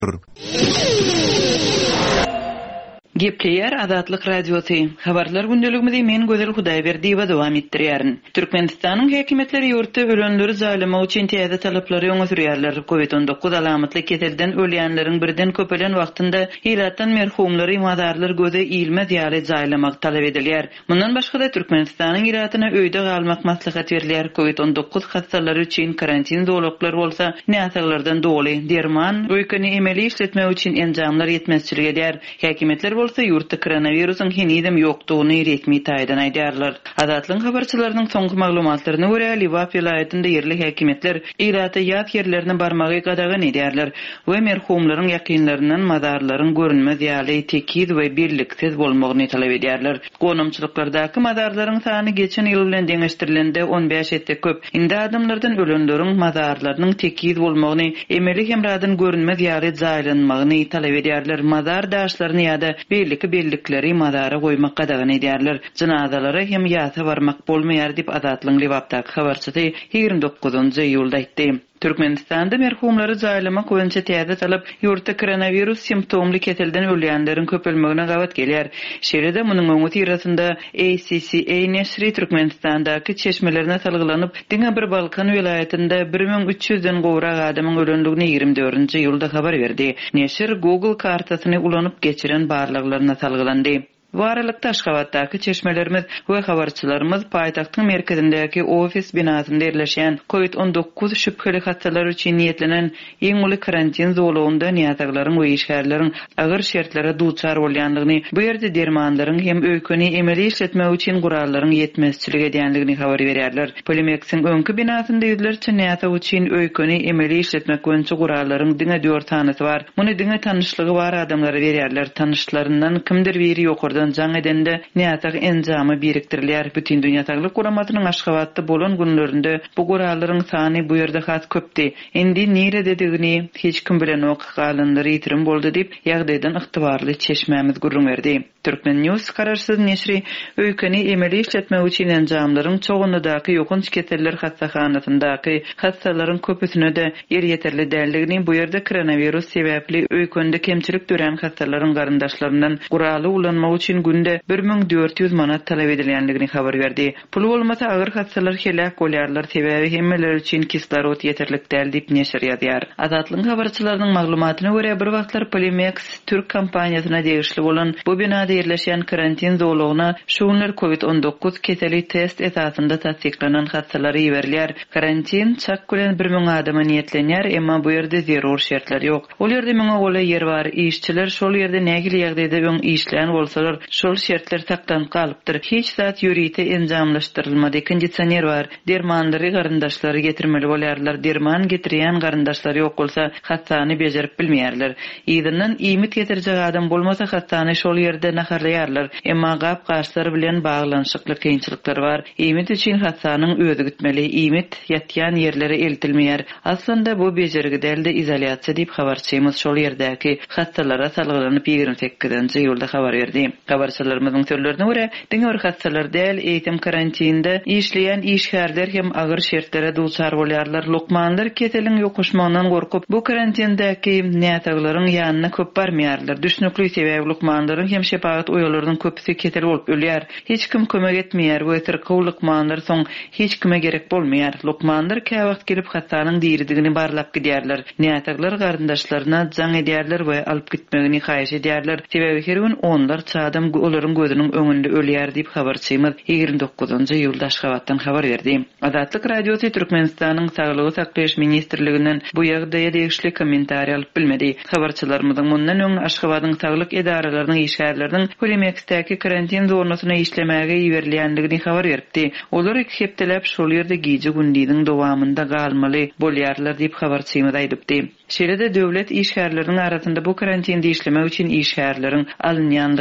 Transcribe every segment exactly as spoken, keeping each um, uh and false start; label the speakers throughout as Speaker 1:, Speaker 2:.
Speaker 1: Gepleyer Azatlyk Radiosu. Habarlar gündeligimizde men Gözel Hudaýberdi we dowam etdirýärin. Türkmenistanyň häkimetleri ýurtda ölenleri zalyma üçin täze talaplary öňe sürýärler. covid on dokuz alamatly keselden ölýänleriň birden köpelen wagtynda hilatdan merhumlary mazarlar göze ilme diýerli zaýlamak talap edilýär. Mundan başga da Türkmenistanyň iratyna öýde galmak maslahat berilýär. covid on dokuz hastalary üçin karantin dowluklar bolsa, näsaglardan doly, derman, öýkeni emeli işletmek üçin enjamlar ýetmezçilik edýär. Häkimetler bolsa ýurtda koronawirusyň henidem ýokdugyny resmi taýdan aýdýarlar. Azatlyň habarçylarynyň soňky maglumatlaryna görä, Liwap vilayetinde ýerli häkimetler iraty ýat ýerlerine barmagy gadagan edýärler we merhumlaryň ýakynlarynyň mazarlaryň görünmez ýaly tekid we birliksiz bolmagyny talap edýärler. Gonamçylyklardaky mazarlaryň sany geçen ýyl bilen deňeşdirilende on beş etde köp. Indi adamlardan ölenleriň mazarlarynyň tekid bolmagyny, emeli hemradan görünmez ýaly zaýlanmagyny talap edýärler. Mazar daşlaryny ýa-da birlik birlikleri madara goýmak gadagan edýärler. Janazalara hem ýata barmak bolmaýar diýip Azatlyň Liwapdaky habarçysy ýigirme dokuzunçy ýylda aýtdy. Türkmenistanda merhumlary zaýlamak boýunça täze talap ýurtda koronawirus simptomly keselden ölýänleriň köpelmegine gawat gelýär. Şeýle-de munyň öňü tirasynda A C C A Nesri Türkmenistandaky çeşmelerine salgylanyp, diňe bir Balkan vilayetinde bir ming üç ýüzden gowrak adamyň ölendigini ýigirme dördünçi ýylda habar berdi. Nesir Google kartasyny ulanyp geçiren barlyklaryna salgylandy. Waralykda Aşgabatdaky çeşmelerimiz we habarçylarymız paýtagtyň merkezindäki ofis binasynda ýerleşýän covid on dokuz şüpheli hastalar üçin niýetlenen iň uly karantin zolugynda niýataglaryň we işgärleriň agyr şertlere duçar bolýanlygyny, bu ýerde dermanlaryň hem öýkeni emeli işletmek üçin gurallaryň ýetmezçilik edýänligini habar berýärler. Polimex'in öňkü binasynda ýüzlerçe niýata üçin öýkeni emeli işletmek boýunça gurallaryň diňe dört tanysy bar. Muny diňe tanışlygy bar adamlara berýärler. Tanışlaryndan kimdir biri ýokurda jaň edende niýatag enjamy birikdirilýär. Bütün dünýä tagluk guramatynyň Aşgabatda bolan günlerinde bu gurallaryň sany bu ýerde has köpdi. Endi nire dedigini hiç kim bilen ok galanlary ýitirim boldy diýip ýagdaýdan ygtybarly çeşmämiz gurrun berdi. Türkmen News kararsyz neşri öýkeni emeli işletmek üçin enjamlaryň çoğunludaky ýokunç keseller hastahanasyndaky hastalaryň köpüsine de ýer ýeterli däldigini, bu ýerde koronawirus sebäpli öýkende kemçilik gören hastalaryň garyndaşlaryndan guraly ulanmak üçin günde bir ming dört ýüz manat talap edilýänligini habar berdi. Pul bolmasa agyr hastalar helak bolýarlar, sebäbi hemmeler üçin kislorod ýeterlik däl diýip neşir ýazýar. Azatlyň habarçylarynyň maglumatyna görä bir wagtlar Polymex Türk kompaniýasyna degişli bolan bu binada ýerleşýän karantin zolugyna şuňlar covid on dokuz keseli test esasynda tasdiklanan hastalary ýeberilýär. Karantin çak bilen bir ming adama niýetlenýär, emma bu ýerde zerur şertler ýok. Ol ýerde meňe gola ýer bar, işçiler şol ýerde nägili ýagdaýda öň işleýän bolsalar, şol şertler takdan galypdyr. Hiç zat ýürite enjamlaşdyrylmady. Konditsioner bar, dermanlary garyndaşlary getirmeli bolýarlar. Derman getirýän garyndaşlary ýok bolsa, hastany bejerip bilmeýärler. Ýygynyň iýmit getirjek adam bolmasa hastany şol ýerde naharlaýarlar. Emma gap gaşlary bilen baglanşykly kynçylyklar bar. Iýmit üçin hastanyň özü gitmeli. Iýmit ýatýan ýerlere eltilmeýär. Aslynda bu bejerigi dälde izolýasiýa diýip habarçymyz şol ýerdäki hastalara salgylanyp ýigirme sekizinçi ýylda habar berdi. Habarçylarymyzyň sözlerine görä, diňe hastalar däl eýitim karantininde işleýän işgärler hem agyr şertlere duçar bolýarlar. Lokmanlar keseliň ýokuşmagynyň gorkup bu karantindäki niýataglaryň ýanyna köp barmaýarlar. Düşnükli sebäbi lokmanlaryň hem şepaat oýalarynyň köpüsi kesel bolup ölýär. Hiç kim kömek etmeýär we tyrkyw lokmanlar soň hiç kime gerek bolmaýar. Lokmanlar käwagt gelip hastanyň diýirdigini barlap gidýärler. Niýataglar garyndaşlaryna jaň edýärler we alyp gitmegini haýyş edýärler. Sebäbi her gün onlar çadam olaryň gözüniň öňünde ölýär diýip habarçymyz ýigirme dokuzunçy ýylda Aşgabatdan habar berdi. Azatlyk Radiosu Türkmenistanyň Saglygy saklaýaş ministrliginden bu ýagdaýa degişli kommentariýa alyp bilmedi. Habarçylarymyzyň mundan öň Aşgabatyň saglyk edaralarynyň işgärleriniň Polimex'däki karantin zonasyna işlemäge ýeberilýändigini habar berdi. Olar iki hepdelep şol ýerde gije gündiň dowamynda galmaly bolýarlar diýip habarçymyz aýdypdy. Şeýle-de döwlet işgärleriniň arasynda bu karantinde işlemek üçin işgärleriň alynýandygy ma'lum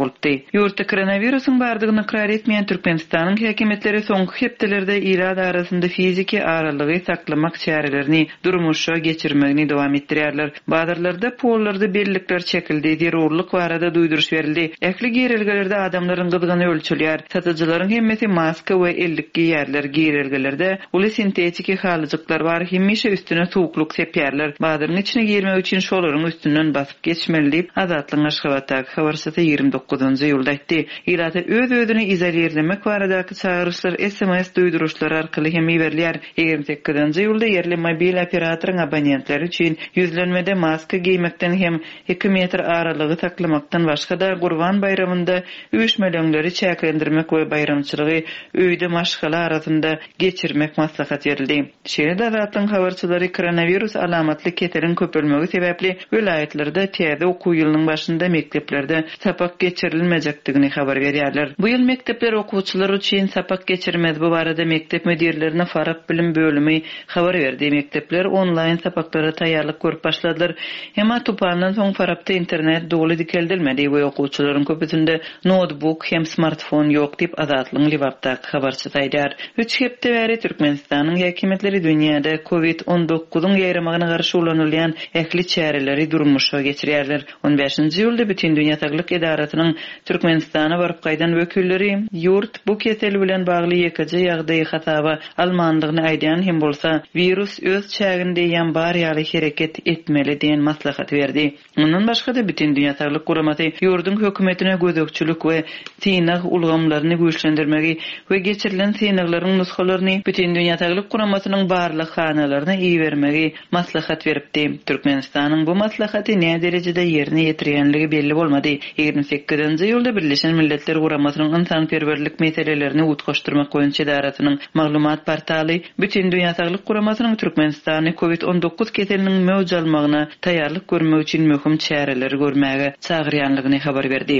Speaker 1: bolupdy. Ýurtda koronawirusyň bardygyny ikrar etmeýän Türkmenistanyň häkimetleri soňky hepdelerde Iran arasynda fiziki aralygy saklamak çärelerini durmuşa geçirmegini dowam etdirýärler. Bazarlarda pollarda bellikler çekildi, derurluk barada duýduruş berildi. Ähli giýerelgelerde adamlaryň gyzgyny ölçülýär. Satyjylaryň hemmeti maska we ellik giýerler. Giýerelgelerde uly sintetik halyjyklar bar, hemişe üstüne suwukluk sepýärler. Bazaryň içine girmek üçin şolaryň üstünden basyp geçmeli diýip Azatlyň Aşgabatdaky habarçysy ýygrimi dokuzynjy ýylda aýtdy. Irada öz-özüni izolirlemek baradaky çağrışlar S M S duýduruşlar arkaly hem berýär. ýygrimi sekizinji ýylda yerli mobil operatoriň abonentleri üçin yüzlenmede maska giýmekden hem iki metr aralygy saklamakdan başga da Gurban bayramynda üýüşmeleri çäklendirmek we bayramçylygy öýde maşgala arasynda geçirmek maslahat berildi. Şeýle Azatlyň habarçylary koronavirus alamatly ketiriň köpelmegi sebäpli vilayetlerde täze okuw ýylynyň başynda mekteplerde sapak geçirilmejekdigini habar berýärler. Bu ýyl mektepler okuwçylary üçin sapak geçirmez. Bu barada mektep müdirlerine Farap bilim bölümi habar berdi. Mektepler onlaýn sapaklara taýýarlyk görüp başladylar. Hema tupandan soň Farapda internet dogly dikeldilmedi we okuwçylaryň köpüsinde notebook hem smartfon ýok diýip Azatlyň Liwapdaky habarçy aýdýar. Üç hepde bäri Türkmenistanyň häkimetleri dünýäde covid on dokuzyň ýaýramagyna garşy ulanylýan ähli çäreleri durmuşa geçirýärler. on beşinji ýylda bütün dünýä saglyk edaratynyň Türkmenistana baryp gaýdan wekilleri ýurt bu kesel bilen bagly ýekeje ýagdaý hataba almanlygyny aýdýan hem bolsa virus öz çäginde ýan bar ýaly hereket etmeli diýen maslahat berdi. Ondan başga da bütün dünýä saglyk guramaty ýurdun hökümetine gözükçülük we synag ulgamlaryny güýçlendirmegi we geçirilen synaklaryň nuskalaryny bütün dünýä saglyk guramatynyň barlyk hanalaryna iýermegi maslahat beripdi. Türkmenistanyň bu maslahaty näme derejede ýerine ýetirýänligi belli bolmady. ýygrimi sekizinji ýylda Birleşen Milletler Guramatynyň insanperwerlik meselelerini utgaşdyrmak goýunça edaratynyň maglumat portaly bütün dünýä saglyk guramatynyň Türkmenistany covid on dokuz keseliniň mewjud almagyna taýýarlyk görmek üçin möhüm çäreleri görmäge çagyrýanlygyny habar berdi.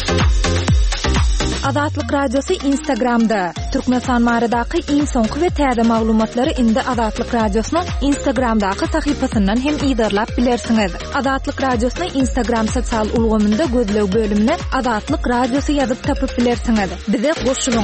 Speaker 2: Azatlyk radiosu Instagramda. Türkmenistan baradaky iň soňky we täze maglumatlary indi Azatlyk radiosynyň Instagramdaky sahypasyndan hem ýygyrlap bilersiňiz. Azatlyk radiosyny Instagram sosial ulgamynda gözlew bölümine Azatlyk radiosu ýazyp tapyp bilersiňiz. Bize goşulyň.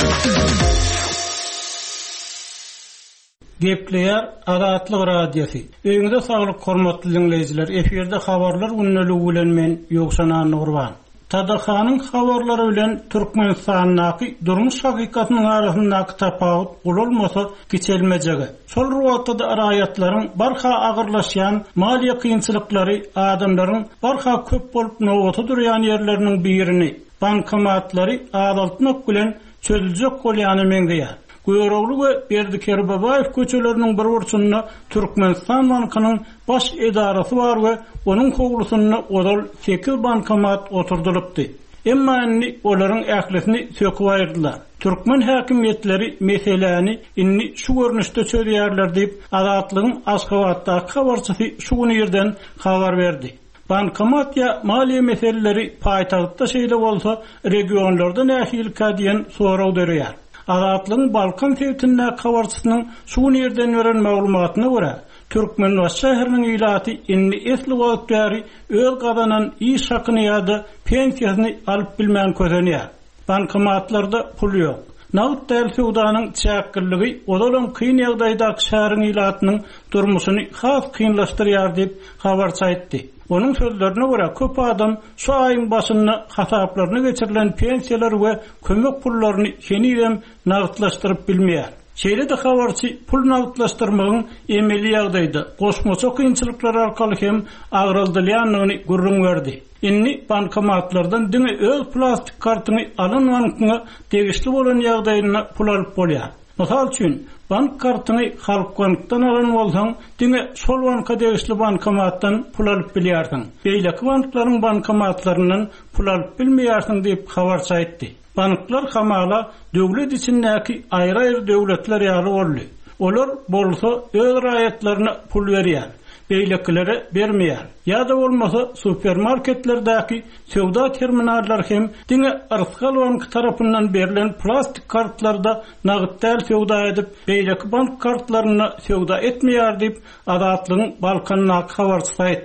Speaker 3: Gepleýär Azatlyk radiosu. Öňüňizde saglyk hormatly dinleýijiler, eferde habarlar günneligi bilen men Ýogşan Nurban. Tadahanyň habarlary bilen Türkmenistanyň durmuş hakykatynyň arasyndaky tapawut ululmasa geçelmejegi. Şol ruwatda araýatlaryň barha agyrlaşýan maliýe kynçylyklary adamlaryň barha köp bolup nowaty durýan ýerleriniň birini bankomatlary azaltmak bilen çözüljek bolýany meňdeýär. Goýroglu we Berdiker Babaýew köçeleriniň bir burçynda Türkmenistan bankynyň baş edarasy bar we onuň howlusynda odal sekiz bankomat oturdulypdy. Emma inni olaryň ählisini söküp aýyrdylar. Türkmen häkimetleri meseleni inni şu görnüşde çözýärler diýip Azatlygyň Aşgabatdaky habarçysy şu güni ýerden habar berdi. Bankomat ya maliýe meseleleri paýtagtda şeýle bolsa regionlarda nähilka diýen soraw berýär. Azatlyň Balkan sewtinde habarçysynyň şu ýerden beren maglumatyna görä, Türkmenbaş şäheriniň ýylaty inni esli wagtary öz gazanan iş hakyny ýa-da pensiýasyny alyp bilmän közenýär. Bankomatlarda pul ýok. Nagd däl sowdanyň çäkkilligi odalan kyn ýagdaýdaky şäheriň ýylatynyň durmuşyny has kynlaşdyrýar diýip habarçy aýtdy. Onun sözlerine göre köp adam şu ayın başında hasaplarına geçirilen pensiyalar ve kömek pullarını yeniden nağıtlaştırıp bilmeyer. Şeýle de habarçy pul nağıtlaştırmagyn emeli ýagdaýda goşmaça kynçylyklar arkaly hem agraldylýanlygyny gurrun berdi. Inni bankomatlardan diňe öz plastik kartyny alynmagyna tegişli bolan ýagdaýyna pul alyp bolýar. Mysal üçin bank kartyny Halk Bankdan alan bolsaň, diňe şol banka degişli bankomatdan pul alyp bilýärsiň. Beýleki banklaryň bankomatlarynyň pul alyp bilmeýärsiň diýip habarçy aýtdy. Banklar hamala döwlet içindäki aýry-aýry döwletler ýaly boldy. Olar bolsa öz raýatlaryna pul berýär. Beýlekilere bermeýär. Ýa-da bolmasa supermarketlerdäki sowda terminallar hem diňe Arskal bank tarapyndan berilen plastik kartlarda nagd däl sowda edip, beýleki bank kartlaryna sowda etmeýär diýip Azatlygyň Balkanlyk habarçysy aýtdy.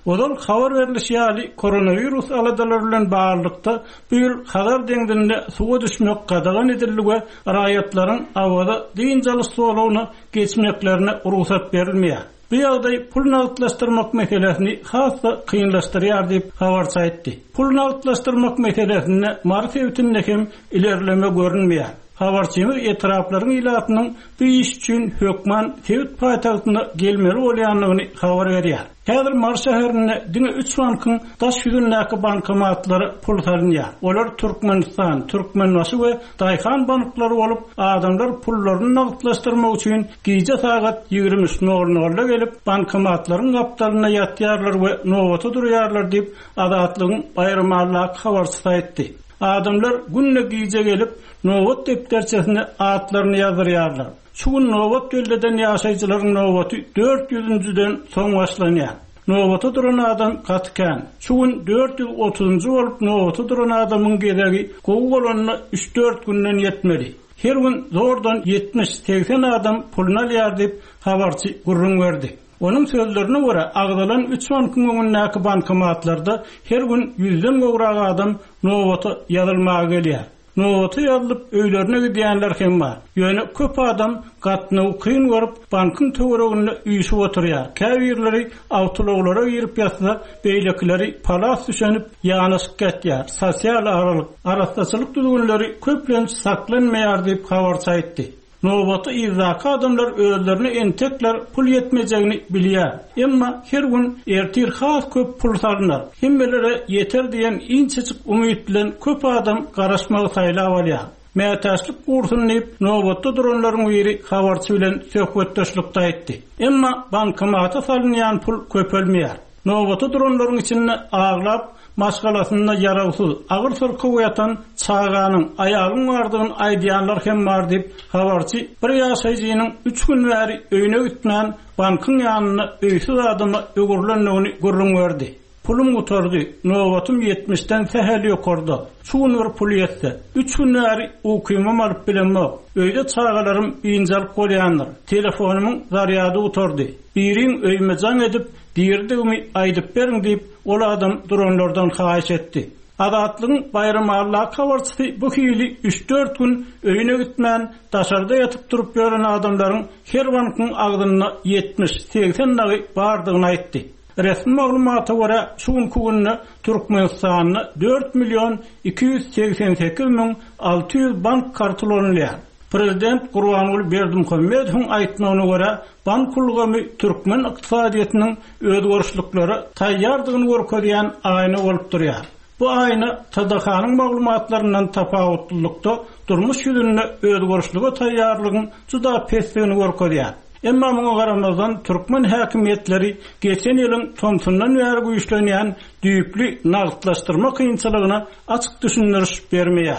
Speaker 3: Odal habar berilişi ýaly koronavirus aladalar bilen baglanykda bu ýyl Hazar deňdinde suwa düşmek gadagan edillige raýatlaryň awada diýinjaly sowlawyna geçmeklerine ruhsat berilmeýär. Bu ýagdaý pul nagdlaşdyrmak meselesini hassa kynlaşdyrýar diýip habarça etdi. Pul nagdlaşdyrmak meselesinde marifetinde hem ilerleme görünmeýär. Habarçymyz etraplaryň ilatynyň bu iş üçin hökman Tewit paýtagtyna gelmeli bolýanlygyny habar berýär. Häzir Mars şäherinde diňe üç bankyň daş ýüzündäki bankamatlary pul salynýar. Olar Türkmenistan, Türkmenbaşy we Daýhan banklary bolup, adamlar pullaryny nagdlaşdyrmak üçin gije sagat ýigirmi üç nol-nolda gelip bankamatlaryň gapdalyna ýatýarlar we nowata durýarlar diýip adatlygyň baýramallak habarçysy aýtdy. Adamlar günne gije gelip nowat depterçesine atlaryny ýazyrýarlar. Şu nowat döldeden ýaşaýjylaryň nowaty dört yüzüncüden soň başlanýar. Nowata duran adam gatkan. Şu dört yüz otuzuncu bolup nowata duran adamyň geregi gowy bolanyna üç dört günden ýetmeli. Her gün zordan yetmiş seksen adam pulny alýar diýip habarçy gurrun berdi. Onun sözlerine göre agdalan üç bankyň öňündäki bankomatlarda her gün yüzden gowrak adam nowata ýazylmaga gelýär. Nowata ýazylyp öýlerine gidýänler hem bar. Ýöne köp adam gatny kyn görüp bankyň töwereginde üýüşip oturýar. Käbirleri awtologlara girip ýatsa, beýlekleri palas düşenip ýanyşyp getýär. Sosial aralyk, arastaçylyk düzgünleri köplen saklanmaýar diýip habarça aýtdy. Nowata izaka adamlar özlerini entekler pul yetmejegini bilýär. Emma her gün ertir has köp pul sarnar. Hemmelere yeter diýen inçeçik umyt bilen köp adam garaşmagy saýlap alýar. Mätäçlik kursuny ip nowata duranlaryň biri habarçy bilen söhbetdeşlikde aýtdy. Emma bankamaty salynýan pul köpelmeýär. Nowata duranlaryň içinde aglap maşgalasyna ýarawsyz agyr sırky goýatan çağanyň aýagyň bardygyny aýdýanlar hem bar diýip habarçy bir ýaşaýjynyň üç gün bäri öýüne gitmän bankyň ýanyna öýsiz adamy ögürlendigini görüň berdi. Pulum gutardy, nowatym yetmişden sähel ýokardy. Şu gün bir pul ýetse, üç gün bäri okymam alyp bilenmek. Öýde çağalarym ýynjalyp bolýandyr. Telefonumyň zaryady gutardy. Biriň öýmejan edip diýerdigimi aýdyp beriň diýip ol adam duranlardan haýyş etdi. Adatlygyň baýramallak habarçysy bu hili üç dört gün öýüne gitmän, daşarda ýatyp durup ýören adamlaryň her bankyň agdyna yetmiş seksen dagy bardygyny aýtdy. Resmi maglumata göre şu günne Türkmenistanyň dört milyon iki yüz seksen sekiz bin altı yüz bank kartlarynylýar. Prezident Gurbanuly Berdimuhammedowyň aýtmagyna göre bank ulgamy türkmen ykdysadyýatynyň özgörüşliklere taýýardygyny görkezýän aýna bolup durýar. Bu aýna T D H-nyň maglumatlaryndan tapawutlykda durmuş ýüzünde özgörüşlige taýýarlygyň juda pesligini görkezýär. Emma muňa garamazdan türkmen häkimetleri geçen ýylyň tonsundan bäri güýçlenýän düýpli nagdlaşdyrma kynçylygyna açyk düşündiriş bermeýär.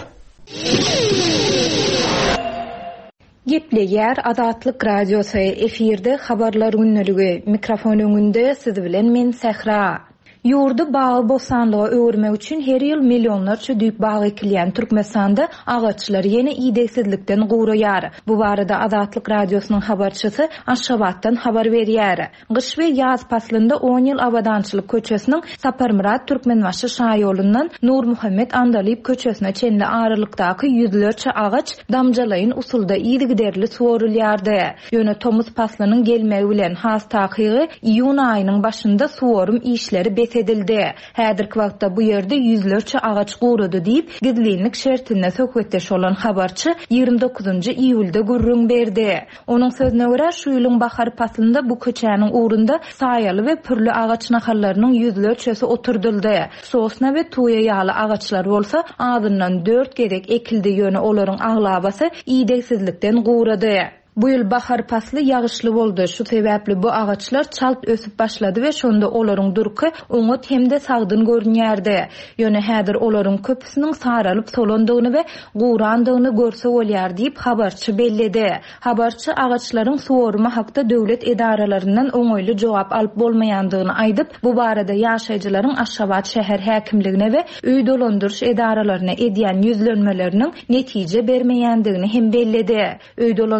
Speaker 2: Gepleýär Adatlyk radiosy efirde habarlar günneligi mikrofon öňünde siz bilen men Sehra. Ýurdu bagy bosanlyga öwürmek üçin her ýyl millionlarça düýp bag ekilýän Türkmenistanda agaçlar ýene iýdeksizlikden gowraýar. Bu barada Adatlyk radiosynyň habarçysy Aşgabatdan habar berýär. Gyş we ýaz paslynda on ýyl abadançylyk köçesiniň Saparmurat Türkmenbaşy şaýolundan Nur Muhammed Andaliýew köçesine çenli aralykdaky ýüzlerçe agaç damjalaýyn usulda iýdigiderli suwarylýardy. Ýöne tomuz paslynyň gelmegi bilen has takygy iýun aýynyň başynda suwarym işleri edildi. Häzirki wagtda bu ýerde ýüzlerçe agaç gowrady diýip gizlilik şertine söhbetdeş bolan habarçy ýygrimi dokuzunçy iýulda gurrun berdi. Onuň sözüne görä şu ýylyň bahar paslynda bu köçäniň ugrunda saýaly we pürli agaç nahallarynyň ýüzlerçesi oturdyldy. Sosna we tuýa ýaly agaçlar bolsa azyndan dört gerek ekildi ýöne olaryň aglabasy iýdeksizlikden gowrady. Bu ýyl bahar pasly ýagyşly boldy. Şu sebäpli bu agaçlar çalt ösüp başlady we şonda olaryň durky oňat hemde sagdyn görünýärdi. Ýöne häzir olaryň köpüsiniň saralyp solandygyny we gowrandygyny görse bolýar diýip habarçy belledi. Habarçy agaçlaryň suwarymy hakda döwlet edaralaryndan oňoýly jogap alyp bolmaýandygyny aýdyp, bu barada ýaşaýjylaryň Aşgabat şäher häkimligine we öý dolandyryş edaralaryna edýän ýüzlenmeleriniň netije bermeýändigini hem belledi. Öý dolandyryş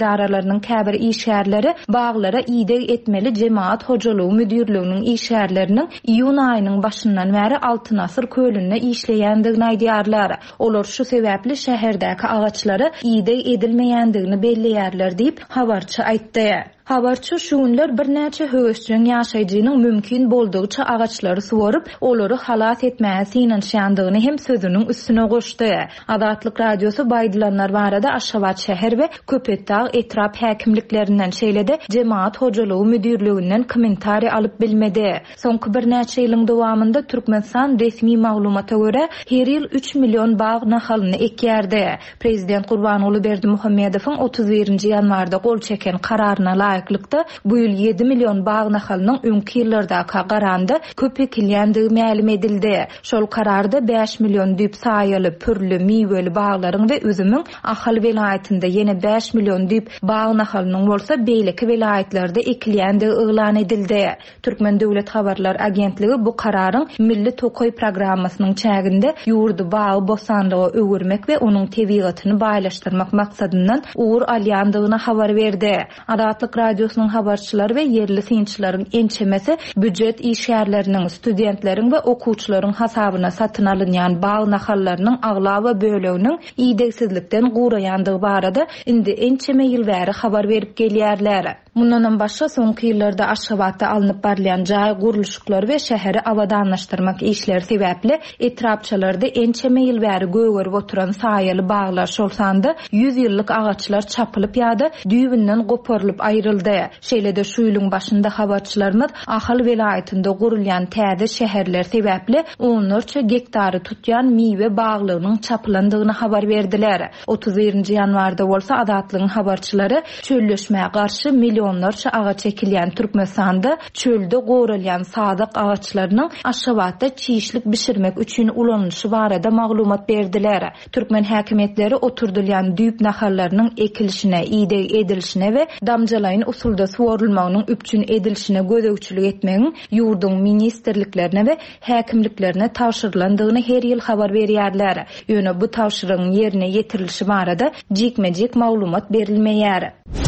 Speaker 2: idaralarynyň käbir işgärleri baglara ide etmeli jemaat hojalygy müdürlüğiniň işgärleriniň iýun aýynyň başyndan bäri altı asır kölünde işleýändigini aýdýarlar. Olar şu sebäpli şäherdäki agaçlary ide edilmeýändigini belleýärler diýip habarçy aýtdy. Habarçy şu günler bir näçe höwesçiň ýaşaýjynyň mümkin boldugyça agaçlary suwaryp, olary halat etmäge synanşandygyny hem sözüniň üstüne goşdy. Adatlyk radiosu baýdylanlar barada Aşgabat şäher we Köpetdağ etrap häkimliklerinden şeýlede jemaat hojalygy müdürlüginden kommentari alyp bilmedi. Soňky bir näçe ýylyň dowamında Türkmenistan resmi maglumata görä her ýyl üç million bağ nahalyny ekýärdi. Prezident Gurbanoğlu Berdimuhammedowyň otuz birinji ýanwarda gol çeken kararyna laýıklykda bu ýyl yedi million bağ nahalynyň öňki ýyllarda garandy köp ekilýändigi ma'lum edildi. Şol kararda beş million düýp saýaly pürlü miweli bağlaryň we özümiň Ahal welaýatynda ýene beş million düýp bağ nahalynyň bolsa beýleki welaýatlerde ekilýändigi ýylan edildi. Türkmen Döwlet Habarlar Agentligi bu kararyň milli tokoy programmasynyň çäginde ýurdu bağı bosanlygy öwürmek we onuň tebigatyny baýlaşdyrmak maksadyndan ugur alýandygyna habar berdi. Adatlyk radiosynyň habarçylary we yerli synçylaryň ençemesi büdjet işgärleriniň, studentleriň we okuwçylaryň hasabyna satyn alynýan bağ nahallarynyň aglawa böleginiň iýdegsizlikden guraýandygy barada indi ençeme ýyl bäri habar berip gelýärler. Mundan başga soňky ýyllarda Aşgabatda alınıp barlayan jaý gurulşyklary we şäheri awadanlaşdyrmak işleri sebäpli etrapçylarda ençeme ýyl bäri göwürip oturan saýaly baglar şolsanda yüz ýyllyk agaçlar çapylyp ýa-da düýbünden goparylyp aýryldy. Şeýlede şu ýylyň başynda habarçylarymyz Ahal welaýatynda gurulýan täze şäherler sebäpli onlarça gektary tutýan miwe baglygynyň çapylandygyny habar berdiler. otuz birinji ýanwarda bolsa Adatlygyň habarçylary çölleşmäge garşy milyonlarça agaç ekilýän Türkmenistanda çölde goralýan sadyk agaçlarynyň Aşgabatda çiýişlik bişirmek üçin ulanýyşy barada maglumat berdiler. Türkmen häkimetleri oturdylýan düýp nahallarynyň ekilişine, ide edilişine we damjalaýyn usulda suwarylmagynyň üpçün edilişine gözegçilik etmegiň ýurdun ministrliklerine we häkimliklerine tawşyrylandygyny her ýyl habar berýärler. Ýöne bu tawşyrygyň ýerine ýetirilişi barada jikmejik maglumat berilmeýär.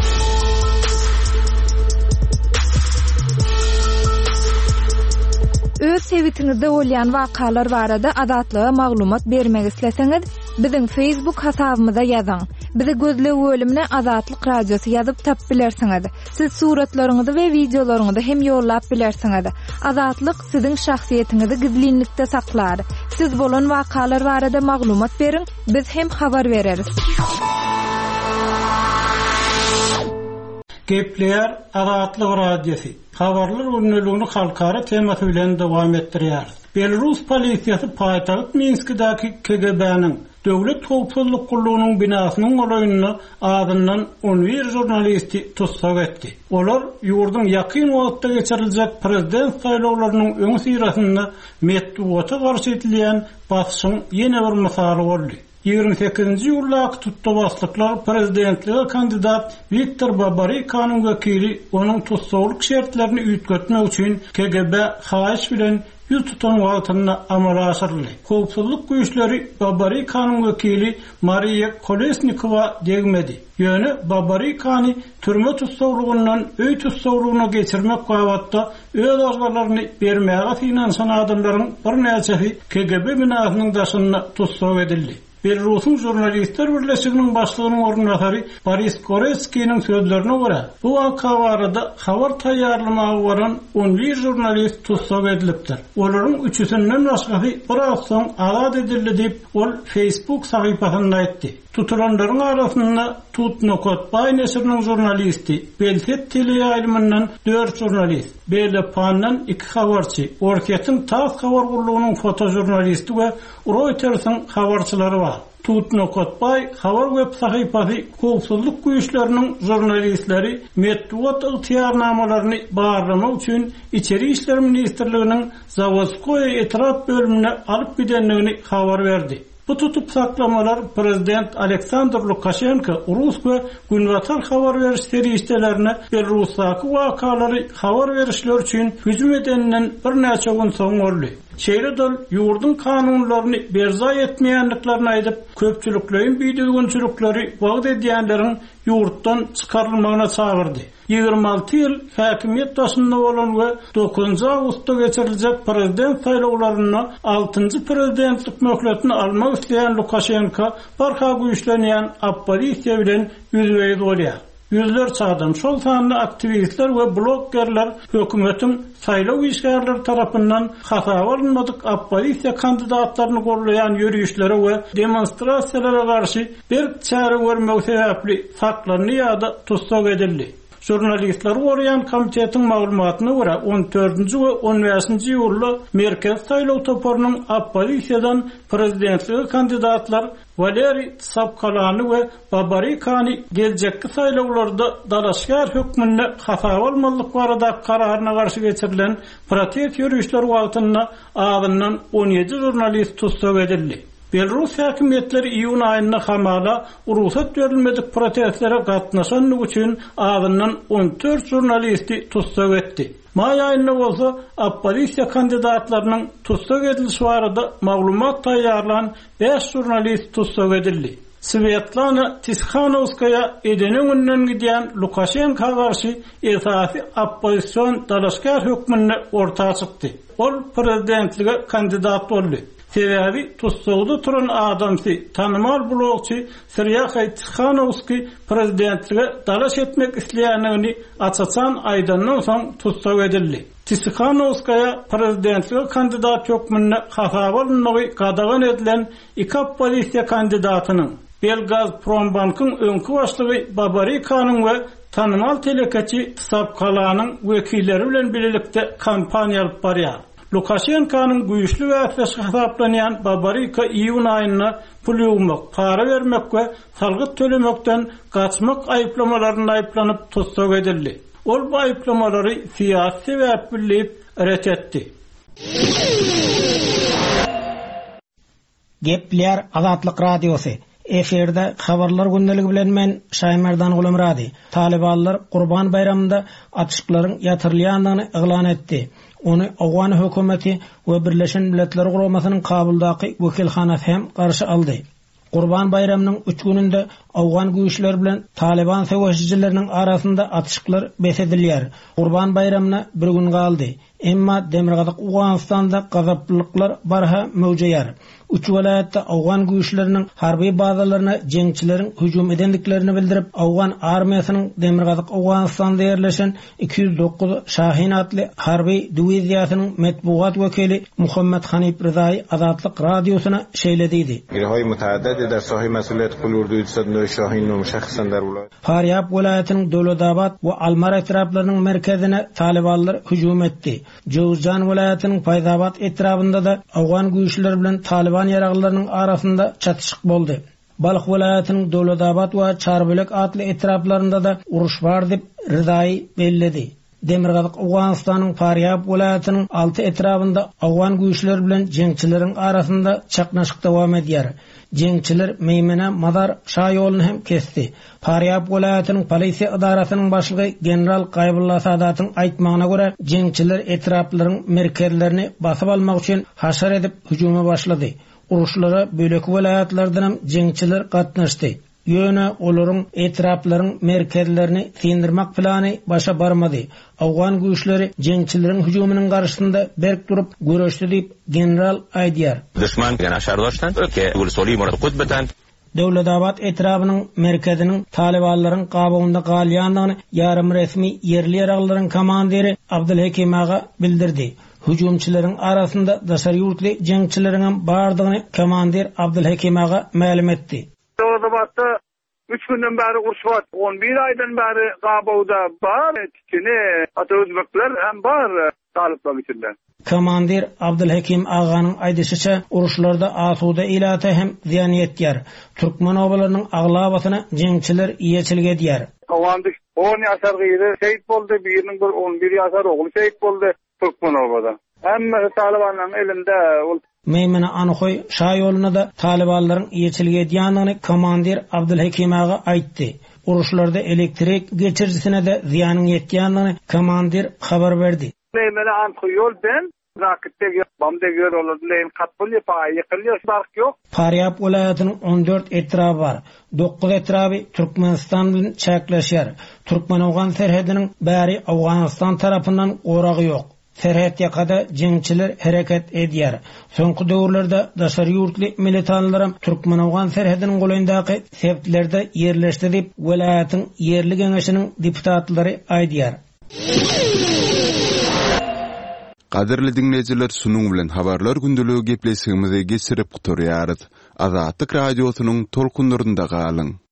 Speaker 2: Öz sevitiňizde bolýan wakalar barada adatlyga maglumat bermek isleseňiz, biziň Facebook hasabymyza ýazyň. Bizi gözle bölümine Adatlyk radiosu ýazyp tap bilersiňiz. Siz suratlaryňyzy we videolaryňyzy hem ýollap bilersiňiz. Adatlyk siziň şahsiýetiniňizi gizlinlikde saklar. Siz bolan wakalar barada maglumat beriň, biz hem habar bereriz.
Speaker 3: Gepler Adatlyk radiosu. Habarlar ünlülüğünü halkara temasy bilen dowam etdirýär. Belarus polisiýasy paýtagyt Minskdäki K G B'niň Döwlet Howpsuzlyk Gurulunyň binasynyň olaýyny adyndan on bir jurnalisti tutsak etdi. Olar ýurdun ýakyn wagtda geçiriljek prezident saýlawlarynyň öň syrasynda Medwata garşy edilýän basyň ýene bir misaly boldy. ýygrimi sekizinji ýyllaky tutdawastyklar prezidentlige kandidat Viktor Babarikanyň wekili onuň tutsaglyk şertlerini üýtgetmek üçin K G B haýyş bilen ýüz tutan wagtyny amala aşyrdy. Howpsuzlyk güýçleri Babarikanyň wekili Mariya Kolesnikova degmedi. Ýöne Babarikany türme tutsaglygynyň öý tutsaglygyna geçirmek gabatda öz arzuwlaryny bermäge finansan adamlaryň bir näçesi K G B binasynyň daşyna tutsag edildi. Belarusyň jurnalistler birleşiginiň başlygynyň ornatary Boris Koretskiň sözlerine görä, bu waka barada habar taýýarlamagy baran on bir jurnalist tutsak edilipdir. Olaryň üçüsinden başgasy bir haftaň azat edildi diýip ol Facebook sahypasynda aýtdy. Tutulanlaryň arasynda Tutnokotbay nesriniň jurnalisti, Belfet teleýaýlymyndan dört jurnalist, Belepandan iki habarçy, Orketyň Tass habar gurulunyň fotojurnalisti we Reutersyň habarçylary bar. Tutnokotbay habar web sahypasy howpsuzlyk güýçleriniň jurnalistleri Medwat ýetdirmalaryny barlamak üçin İçeri işler Ministrliginiň Zavodskoye etrap bölümine alyp gidenligini habar berdi. Bu tutup saklamalar Prezident Aleksandr Lukashenko Rus we günwatar habar beriş serişdelerine Belarusdaky wakalary habar berişler üçin hüjüm edenden bir näçe gün soň boldy. Şeýle dol ýurdun kanunlaryny berza etmeýänliklerini aýdyp, köpçüliklerin biýdigünçülükleri wagt edýänleriň ýurtdan çykarylmagyna çagyrdy. ýygrima alty ýyl häkimiýet başynda bolan we dokuzunçy awgustda geçiriljek prezident saýlawlaryna altynjy prezidentlik möhletini almak isleýän Lukashenko barha güýçlenýän opposisiýa bilen ýüzbeýiz bolýar. Yüzlerce adam, şol sanly aktivistler we bloggerler hökümetin saýlaw işgärleri tarapyndan hasaba alınmadyk opposisiýa kandidatlaryny gorlaýan ýürüýüşlere we demonstrasiýalara garşy bir çäre görmek sebäpli saklanyny ýa-da tutsak edildi. Jurnalistler gorayan komitetiň maglumatyna görä on dördünçi we on beşinçi ýylda merkez saýlaw toparynyň opposisiýadan prezidentlige kandidatlar Valeri Tsapkalany we Babarikany geljekki saýlawlarda dalaşgar hökmünde hasaba almalyk barada kararyna garşy geçirilen protest ýürüýüşler wagtynda agyndan on ýedi jurnalist tutsak edildi. Belarus häkimetleri iýun aýyna hamala urusat berilmedik protestlere gatnaşanlyk üçin agyndan on dört jurnalisti tutsak etdi. May aýynda bolsa opposisiýa kandidatlarynyň tutsak edilişi barada maglumat taýýarlan beş jurnalist tutsak edildi. Svetlana Tikhanovskaya edeniň önden gidýän Lukashenko garşy esasy opposision dalaşgar hökmünde ortaga çykdy. Ol prezidentlige kandidat boldy. Sebäbi tutsagda turan adamsy tanymal blogçy Sergey Tikhanovski prezidentlige dalaş etmek isleýänini açaçan aýdandan soň tutsak edildi. Tikhanovskaya prezidentlige kandidat hökmünde hasaba alınmagy gadagan edilen iki opposisiýa kandidatynyň Belgazprombankyň öňkü başlygy Babarikanyň we tanymal telekeçi Tsapkalanyň wekilleri bilen birlikde kampaniýa alyp barýar. Lukashenko'nun güýçli we hesaplanýan Babarika iýun aýyna pul ýumak, para bermek we salgyt tölemekden gaçmak aýyplamalaryna aýyplanyp tutsak edildi. Ol bu aýyplamary siýasy sebäp bilip ret etdi.
Speaker 4: Gepler Azatlyk radiosu. Eferde habarlar gündəligi bilen men Şaýmerdan Gulamrady. Talibanlar Qurban bayramynda atışklaryň ýatyrylýandygyny eglan etdi. Onu Awgan hökümeti we Birleşen Milletler Guramasynyň Kabuldaky wekilhanasy hem garşy aldy. Qurban bayramynyň üç gününde Awgan güýçleri bilen Taliban söwüşçileriniň arasynda atışklar besedilýär. Qurban bayramyna bir gün galdy. Emma Demirgazyk Awganistanda gazaplyklar barha möwjeýär. Üç welaýatda Awgan güýçleriniň harby bazalaryna jeňçileriň hüjum edendiklerini bildirip, Awgan armiýasynyň Demirgazyk Awganistanda ýerleşen iki yüz dokuz Şahin atly harby diwiziýasynyň metbuat wekili Muhammed Hanif Rızaý Azatlyk radiosyna şeýlediydi.
Speaker 5: Girhoy mutaaddid der sahy mesuliyet kulurdy üstünde Şahin şahsan der bolar.
Speaker 4: Faryab welaýatynyň Dowladabad we Almara etraplarynyň merkezine Talibanlar hüjum etdi. Jowzjan welaýatynyň Faýzabad etrabynda da Awgan güýçleri bilen Taliban ýaraglarynyň arasynda çatışyk boldy. Balyk welaýatynyň Dowladabad we Çarbölek atly etraplarynda da uruş bar dip Rızaý bellidi. Demirgazyk Awganistanyň Faryab welaýatynyň alty etrabynda Awgan güýçleri bilen jeňçileriň arasynda çaknaşyk dowam edýär. Jeňçiler Meýmene Madar şa ýoluny hem kesdi. Faryab welaýatynyň polisiýa idarasynyň başlygy general Qaybulla Sadatyň aýtmagyna görä, jeňçiler etraplaryň merkezlerini basyp almak üçin haşar edip hüjuma başlady. Uruşlara bölek welaýatlardan hem jeňçiler gatnaşdy. Ýöne olaryň etraplaryň merkezlerini sindirmek plany başa barmady. Awgan güýçleri jeňçileriň hüjumynyň garşysynda berk durup göreşdi diýip general aýdýar.
Speaker 6: Düşman ýa-da şer doşdan ki Gulsoli Murad Qutbatan
Speaker 4: Dowladabad etrabının merkezinin Talibanlaryň gabagynda galýandygyny ýarym resmi ýerli ýaraglaryň komandiri Abdulhakim Ağa bildirdi. Hüjumçylaryň arasynda daşary ýurtly jeňçileriň bardygyny komandir Abdulhakim Ağa ma'lum etdi.
Speaker 7: Dowladabadda üç günden beri uruş var. on bir aydan beri gabagda bar, tikini atözbekler hem bar talyplar içinde.
Speaker 4: Komandir Abdulhakim Aganyň aýdysynça uruşlarda asuda ilata hem ziýan ýetýär. Türkmen obalarynyň aglabasyna jeňçiler ýeçilge edýär.
Speaker 7: Awgandy on ýaşar gyýry şeýit boldy, biriniň bir on bir ýaşar ogly şeýit boldy Türkmen obada. Hemme Talibanlaryň elinde ol.
Speaker 4: Meýmene Anyhoy şa ýoluny da Talibanlaryň ýeçilge edýändigini komandir Abdulhakim Aga aýtdy. Uruşlarda elektrik geçirjisine de ziýanyň ýetýändigini komandir habar berdi.
Speaker 7: Meýmene Anyhoy ýol ben Rakitdeki bamdegör oladylyn katbully paý ýykylýar bark ýok.
Speaker 4: Faryab welaýatynyň on dört etraby bar. dokuz etraby Türkmenistan bilen çäkleşýär. Türkmenowgan serhediniň bäri Awganistan tarapyndan goragy ýok. Serhet ýakada jeňçiler hereket edýär. Soňky döwürlerde daşary ýurtly militanlaram Türkmenowgan serhediniň golandaky septlerde ýerleşdi diýip welaýatyň ýerli geňeşiniň deputatlary aýdýar.
Speaker 8: Qadirli dinleyijiler, sunuň bilen habarlar gündeligi gepleşigimizi geçirip guturýarys. Azatlyk radiosynyň tolkunlarynda galyň.